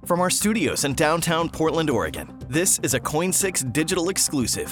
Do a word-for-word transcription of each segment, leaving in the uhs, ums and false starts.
From our studios in downtown Portland, Oregon, this is a Coin six digital exclusive.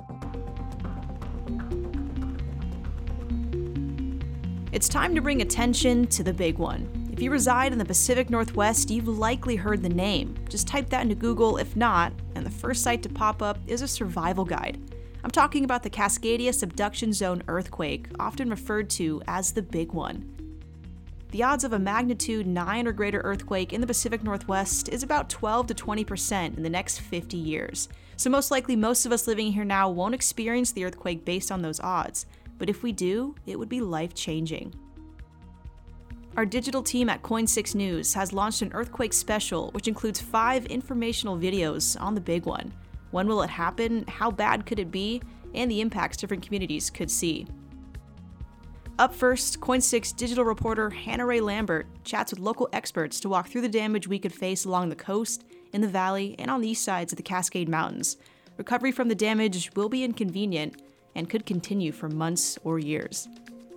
It's time to bring attention to the big one. If you reside in the Pacific Northwest, you've likely heard the name. Just type that into Google if not, and the first site to pop up is a survival guide. I'm talking about the Cascadia Subduction Zone earthquake, often referred to as the big one. The odds of a magnitude nine or greater earthquake in the Pacific Northwest is about twelve to twenty percent in the next fifty years. So most likely most of us living here now won't experience the earthquake based on those odds. But if we do, it would be life-changing. Our digital team at Coin six News has launched an earthquake special, which includes five informational videos on the big one. When will it happen? How bad could it be? And the impacts different communities could see. Up first, Coin six digital reporter Hannah Ray Lambert chats with local experts to walk through the damage we could face along the coast, in the valley, and on the east sides of the Cascade Mountains. Recovery from the damage will be inconvenient and could continue for months or years.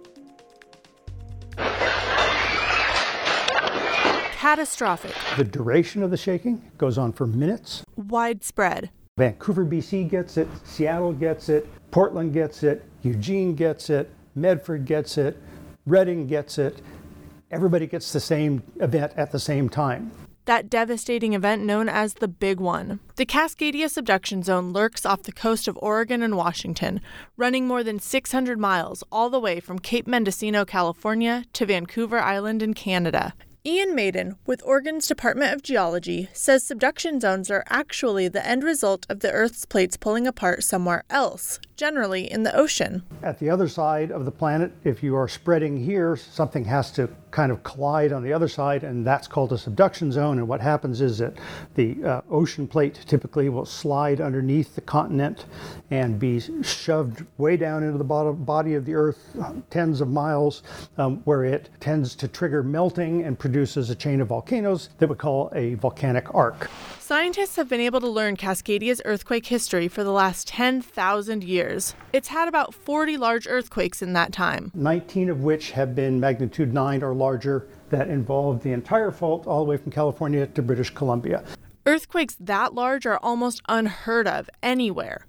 Catastrophic. The duration of the shaking goes on for minutes. Widespread. Vancouver, B C gets it, Seattle gets it, Portland gets it, Eugene gets it, Medford gets it, Redding gets it. Everybody gets the same event at the same time. That devastating event known as the Big One. The Cascadia Subduction Zone lurks off the coast of Oregon and Washington, running more than six hundred miles all the way from Cape Mendocino, California to Vancouver Island in Canada. Ian Maiden, with Oregon's Department of Geology, says subduction zones are actually the end result of the Earth's plates pulling apart somewhere else, generally in the ocean. At the other side of the planet, if you are spreading here, something has to kind of collide on the other side, and that's called a subduction zone. And what happens is that the uh, ocean plate typically will slide underneath the continent and be shoved way down into the bottom, body of the Earth, uh, tens of miles, um, where it tends to trigger melting and produces a chain of volcanoes that we call a volcanic arc. Scientists have been able to learn Cascadia's earthquake history for the last ten thousand years. It's had about forty large earthquakes in that time. nineteen of which have been magnitude nine or larger, that involved the entire fault all the way from California to British Columbia. Earthquakes that large are almost unheard of anywhere.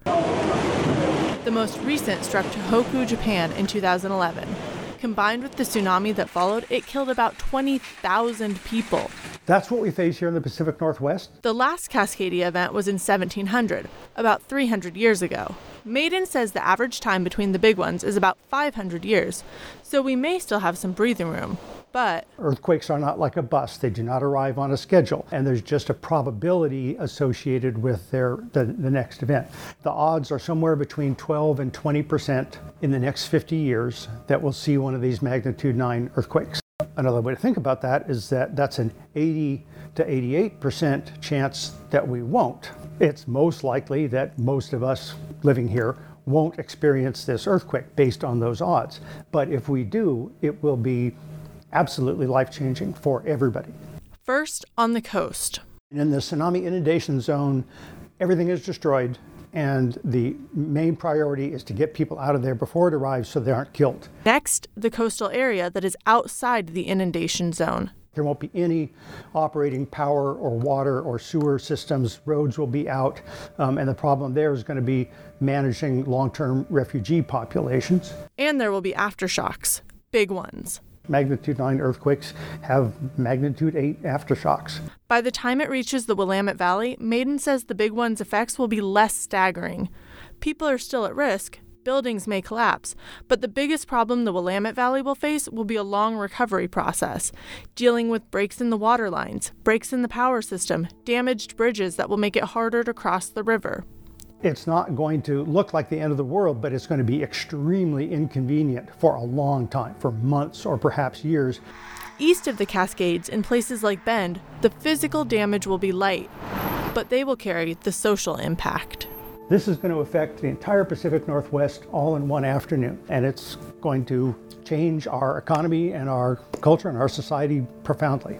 The most recent struck Tohoku, Japan in two thousand eleven. Combined with the tsunami that followed, it killed about twenty thousand people. That's what we face here in the Pacific Northwest. The last Cascadia event was in seventeen hundred, about three hundred years ago. Maiden says the average time between the big ones is about five hundred years, so we may still have some breathing room. But earthquakes are not like a bus. They do not arrive on a schedule, and there's just a probability associated with their the, the next event. The odds are somewhere between twelve and twenty percent in the next fifty years that we'll see one of these magnitude nine earthquakes. Another way to think about that is that that's an eighty to eighty-eight percent chance that we won't. It's most likely that most of us living here won't experience this earthquake based on those odds. But if we do, it will be absolutely life-changing for everybody. First, on the coast. In the tsunami inundation zone, everything is destroyed, and the main priority is to get people out of there before it arrives so they aren't killed. Next, the coastal area that is outside the inundation zone. There won't be any operating power or water or sewer systems. Roads will be out, um, and the problem there is going to be managing long-term refugee populations. And there will be aftershocks, big ones. Magnitude nine earthquakes have magnitude eight aftershocks. By the time it reaches the Willamette Valley, Maiden says the big one's effects will be less staggering. People are still at risk. Buildings may collapse, but the biggest problem the Willamette Valley will face will be a long recovery process, dealing with breaks in the water lines, breaks in the power system, damaged bridges that will make it harder to cross the river. It's not going to look like the end of the world, but it's going to be extremely inconvenient for a long time, for months or perhaps years. East of the Cascades, in places like Bend, the physical damage will be light, but they will carry the social impact. This is going to affect the entire Pacific Northwest all in one afternoon, and it's going to change our economy and our culture and our society profoundly.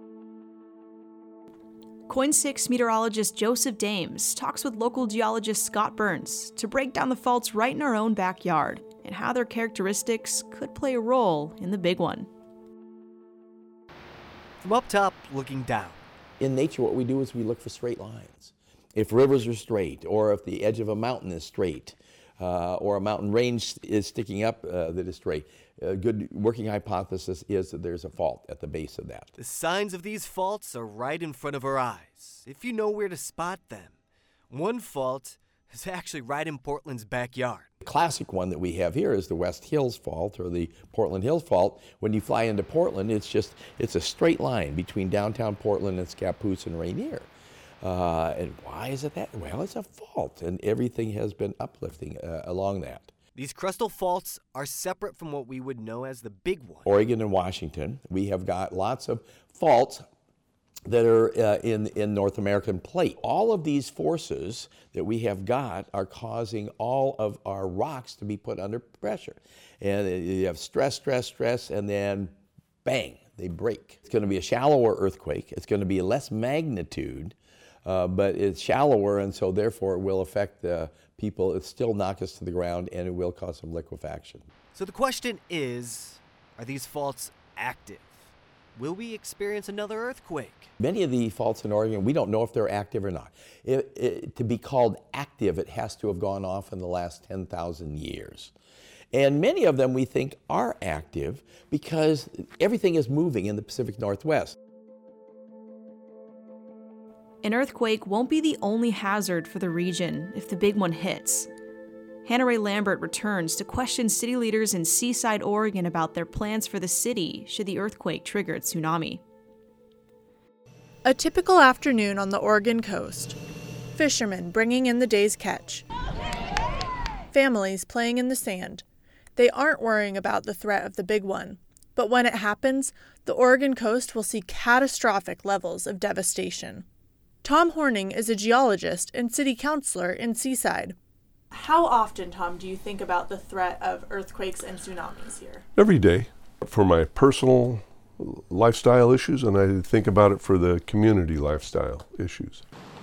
Coin six meteorologist Joseph Dames talks with local geologist Scott Burns to break down the faults right in our own backyard and how their characteristics could play a role in the big one. From up top, looking down, In nature, what we do is we look for straight lines. If rivers are straight, or if the edge of a mountain is straight, uh, or a mountain range is sticking up uh, that is straight, a good working hypothesis is that there's a fault at the base of that. The signs of these faults are right in front of our eyes, if you know where to spot them. One fault is actually right in Portland's backyard. The classic one that we have here is the West Hills Fault, or the Portland Hills Fault. When you fly into Portland, it's just, it's a straight line between downtown Portland and Scappoose and Rainier. Uh, and why is it that? Well, it's a fault, and everything has been uplifting uh, along that. These crustal faults are separate from what we would know as the big one. Oregon and Washington, we have got lots of faults that are uh, in, in North American plate. All of these forces that we have got are causing all of our rocks to be put under pressure. And you have stress, stress, stress, and then bang, they break. It's going to be a shallower earthquake. It's going to be less magnitude, uh, but it's shallower, and so therefore it will affect uh, people. It still knock us to the ground, and it will cause some liquefaction. So the question is, are these faults active? Will we experience another earthquake? Many of the faults in Oregon, we don't know if they're active or not. It, it, to be called active, it has to have gone off in the last ten thousand years. And many of them we think are active because everything is moving in the Pacific Northwest. An earthquake won't be the only hazard for the region if the big one hits. Hannah Ray Lambert returns to question city leaders in Seaside, Oregon about their plans for the city should the earthquake trigger a tsunami. A typical afternoon on the Oregon coast. Fishermen bringing in the day's catch. Families playing in the sand. They aren't worrying about the threat of the big one. But when it happens, the Oregon coast will see catastrophic levels of devastation. Tom Horning is a geologist and city councilor in Seaside. How often, Tom, do you think about the threat of earthquakes and tsunamis here? Every day, for my personal lifestyle issues, and I think about it for the community lifestyle issues.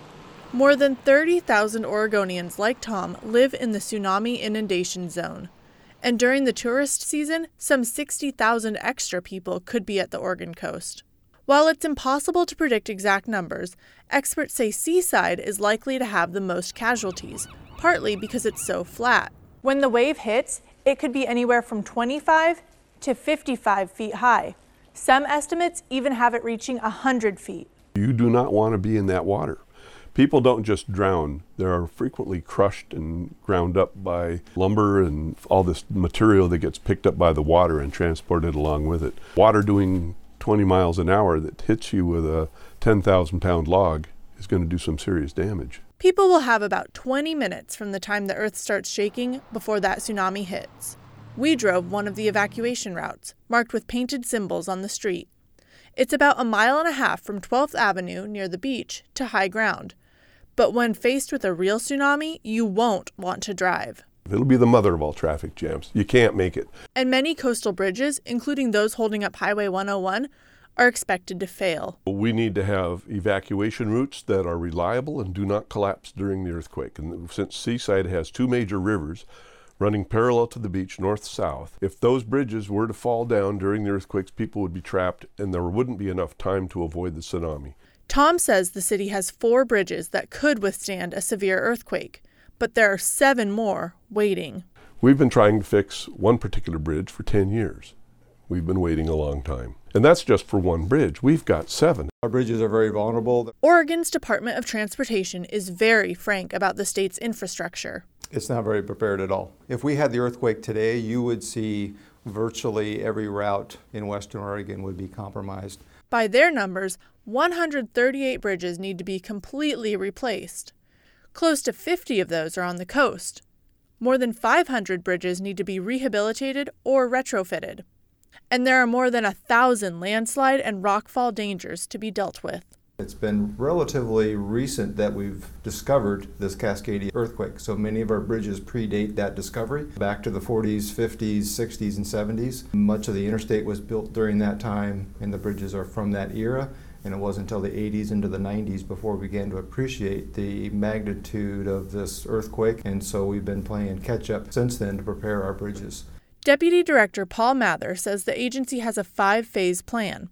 More than thirty thousand Oregonians like Tom live in the tsunami inundation zone. And during the tourist season, some sixty thousand extra people could be at the Oregon coast. While it's impossible to predict exact numbers, experts say Seaside is likely to have the most casualties, partly because it's so flat. When the wave hits, it could be anywhere from twenty-five to fifty-five feet high. Some estimates even have it reaching one hundred feet. You do not want to be in that water. People don't just drown. They are frequently crushed and ground up by lumber and all this material that gets picked up by the water and transported along with it. Water doing twenty miles an hour that hits you with a ten thousand pound log is going to do some serious damage. People will have about twenty minutes from the time the earth starts shaking before that tsunami hits. We drove one of the evacuation routes, marked with painted symbols on the street. It's about a mile and a half from twelfth Avenue near the beach to high ground. But when faced with a real tsunami, you won't want to drive. It'll be the mother of all traffic jams. You can't make it. And many coastal bridges, including those holding up Highway one oh one, are expected to fail. We need to have evacuation routes that are reliable and do not collapse during the earthquake. And since Seaside has two major rivers running parallel to the beach north-south, if those bridges were to fall down during the earthquakes, people would be trapped and there wouldn't be enough time to avoid the tsunami. Tom says the city has four bridges that could withstand a severe earthquake, but there are seven more waiting. We've been trying to fix one particular bridge for ten years. We've been waiting a long time. And that's just for one bridge. We've got seven. Our bridges are very vulnerable. Oregon's Department of Transportation is very frank about the state's infrastructure. It's not very prepared at all. If we had the earthquake today, you would see virtually every route in Western Oregon would be compromised. By their numbers, one hundred thirty-eight bridges need to be completely replaced. Close to fifty of those are on the coast. More than five hundred bridges need to be rehabilitated or retrofitted. And there are more than a thousand landslide and rockfall dangers to be dealt with. It's been relatively recent that we've discovered this Cascadia earthquake. So many of our bridges predate that discovery back to the forties, fifties, sixties, and seventies. Much of the interstate was built during that time, and the bridges are from that era. And it wasn't until the eighties into the nineties before we began to appreciate the magnitude of this earthquake. And so we've been playing catch up since then to prepare our bridges. Deputy Director Paul Mather says the agency has a five-phase plan.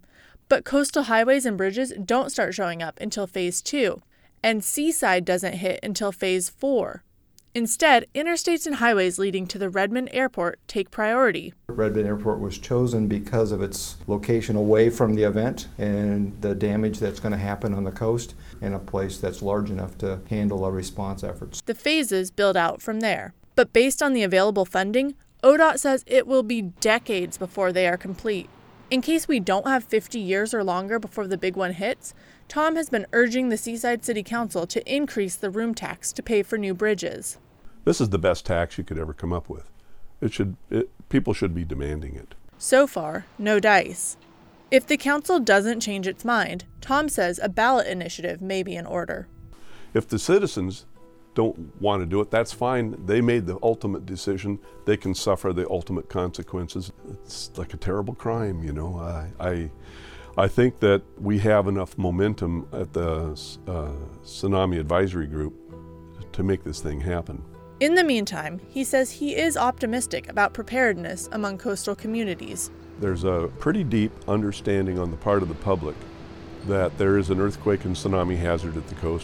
But coastal highways and bridges don't start showing up until phase two, and Seaside doesn't hit until phase four. Instead, interstates and highways leading to the Redmond Airport take priority. Redmond Airport was chosen because of its location away from the event and the damage that's going to happen on the coast, and a place that's large enough to handle our response efforts. The phases build out from there. But based on the available funding, O D O T says it will be decades before they are complete. In case we don't have fifty years or longer before the big one hits, Tom has been urging the Seaside City Council to increase the room tax to pay for new bridges. This is the best tax you could ever come up with. It should, it, people should be demanding it. So far, no dice. If the council doesn't change its mind, Tom says a ballot initiative may be in order. If the citizens don't want to do it, that's fine. They made the ultimate decision. They can suffer the ultimate consequences. It's like a terrible crime, you know. I, I, I think that we have enough momentum at the uh, Tsunami Advisory Group to make this thing happen. In the meantime, he says he is optimistic about preparedness among coastal communities. There's a pretty deep understanding on the part of the public that there is an earthquake and tsunami hazard at the coast.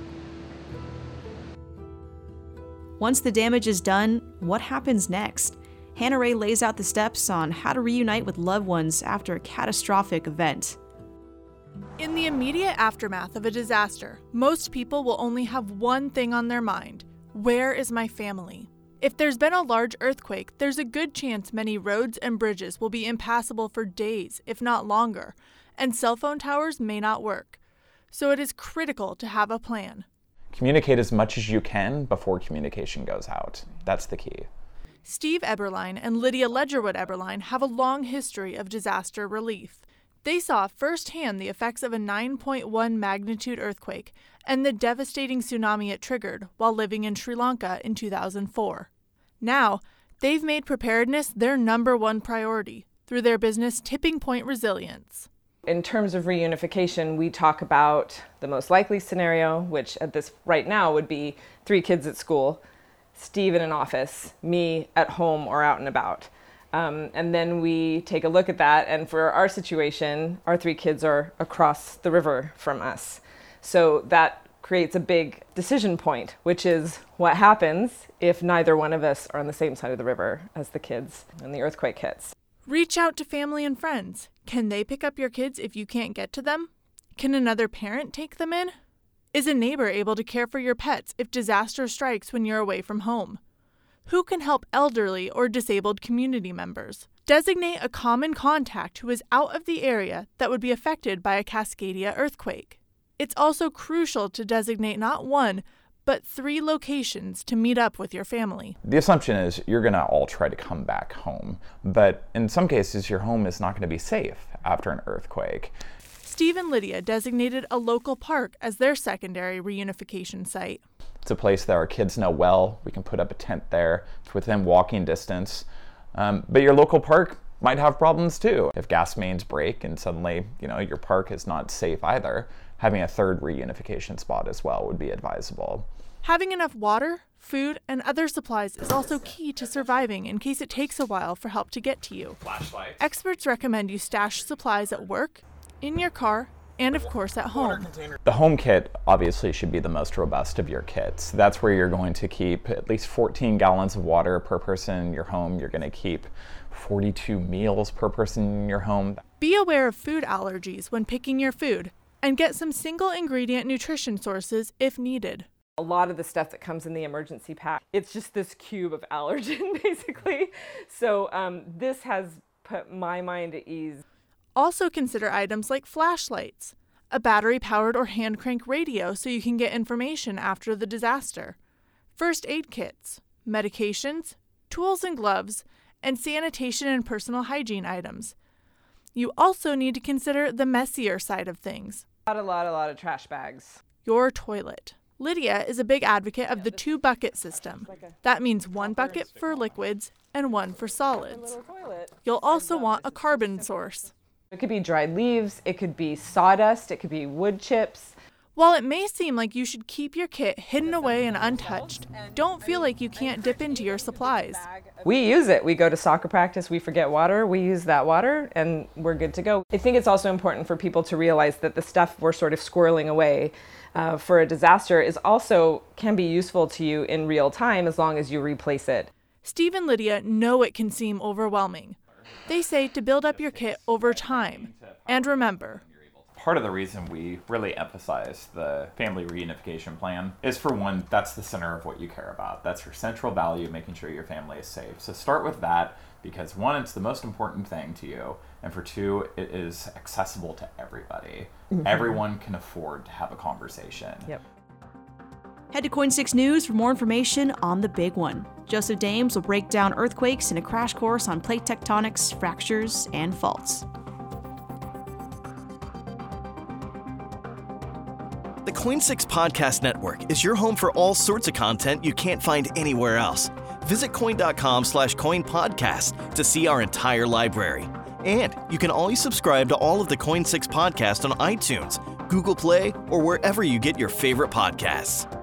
Once the damage is done, what happens next? Hannah Ray lays out the steps on how to reunite with loved ones after a catastrophic event. In the immediate aftermath of a disaster, most people will only have one thing on their mind: where is my family? If there's been a large earthquake, there's a good chance many roads and bridges will be impassable for days, if not longer, and cell phone towers may not work. So it is critical to have a plan. Communicate as much as you can before communication goes out. That's the key. Steve Eberlein and Lydia Ledgerwood Eberlein have a long history of disaster relief. They saw firsthand the effects of a nine point one magnitude earthquake and the devastating tsunami it triggered while living in Sri Lanka in two thousand four. Now, they've made preparedness their number one priority through their business Tipping Point Resilience. In terms of reunification, we talk about the most likely scenario, which at this right now would be three kids at school, Steve in an office, me at home or out and about. Um, and then we take a look at that, and for our situation, our three kids are across the river from us. So that creates a big decision point, which is what happens if neither one of us are on the same side of the river as the kids and the earthquake hits. Reach out to family and friends. Can they pick up your kids if you can't get to them? Can another parent take them in? Is a neighbor able to care for your pets if disaster strikes when you're away from home? Who can help elderly or disabled community members? Designate a common contact who is out of the area that would be affected by a Cascadia earthquake. It's also crucial to designate not one, but three locations to meet up with your family. The assumption is you're going to all try to come back home, but in some cases your home is not going to be safe after an earthquake. Steve and Lydia designated a local park as their secondary reunification site. It's a place that our kids know well. We can put up a tent there. It's within walking distance. Um, but your local park might have problems too. If gas mains break and suddenly, you know, your park is not safe either, having a third reunification spot as well would be advisable. Having enough water, food, and other supplies is also key to surviving in case it takes a while for help to get to you. Flashlight. Experts recommend you stash supplies at work, in your car, and of course at home. The home kit obviously should be the most robust of your kits. That's where you're going to keep at least fourteen gallons of water per person in your home. You're going to keep forty-two meals per person in your home. Be aware of food allergies when picking your food, and get some single ingredient nutrition sources if needed. A lot of the stuff that comes in the emergency pack, it's just this cube of allergen basically. So um, this has put my mind at ease. Also consider items like flashlights, a battery-powered or hand-crank radio so you can get information after the disaster, first aid kits, medications, tools and gloves, and sanitation and personal hygiene items. You also need to consider the messier side of things. A lot, a lot, a lot of trash bags. Your toilet. Lydia is a big advocate of the two-bucket system. That means one bucket for liquids and one for solids. You'll also want a carbon source. It could be dried leaves, it could be sawdust, it could be wood chips. While it may seem like you should keep your kit hidden away and untouched, don't feel like you can't dip into your supplies. We use it. We go to soccer practice, we forget water, we use that water, and we're good to go. I think it's also important for people to realize that the stuff we're sort of squirreling away uh, for a disaster is also can be useful to you in real time as long as you replace it. Steve and Lydia know it can seem overwhelming. They say to build up your kit over time. And remember, part of the reason we really emphasize the family reunification plan is, for one, that's the center of what you care about. That's your central value, making sure your family is safe. So start with that because, one, it's the most important thing to you, and for two, it is accessible to everybody. Mm-hmm. Everyone can afford to have a conversation. Yep. Head to Coin six News for more information on the big one. Joseph Dames will break down earthquakes in a crash course on plate tectonics, fractures, and faults. The Coin six Podcast Network is your home for all sorts of content you can't find anywhere else. Visit coin.com slash coin podcast to see our entire library. And you can always subscribe to all of the Coin six podcasts on iTunes, Google Play, or wherever you get your favorite podcasts.